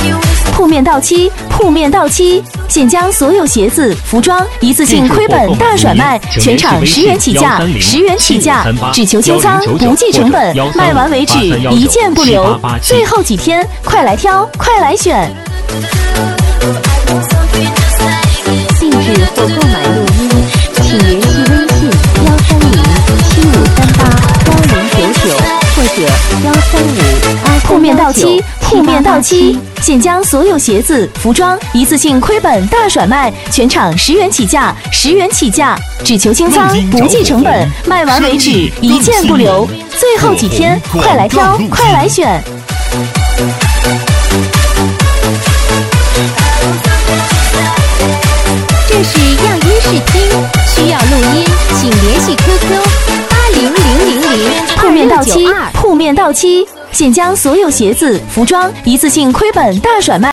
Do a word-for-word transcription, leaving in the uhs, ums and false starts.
铺面到期，铺面到期，现将所有鞋子、服装一次性亏本大甩卖，全场十元起价，十元起价，只求清仓，不计成本，卖完为止，一件不留。最后几天，快来挑，快来选。 定制或购买录音，请联系微信幺三零七五三八幺零九九或者幺三五二铺面到期，铺面到期，现将所有鞋子、服装一次性亏本大甩卖，全场十元起价，十元起价，只求清仓，不计成本，卖完为止，一件不留。最后几天，快来挑，快来选。 这是样音试听，需要录音，请联系 Q Q 八零零零零铺面到期，铺面到期，现将所有鞋子、服装一次性亏本大甩卖。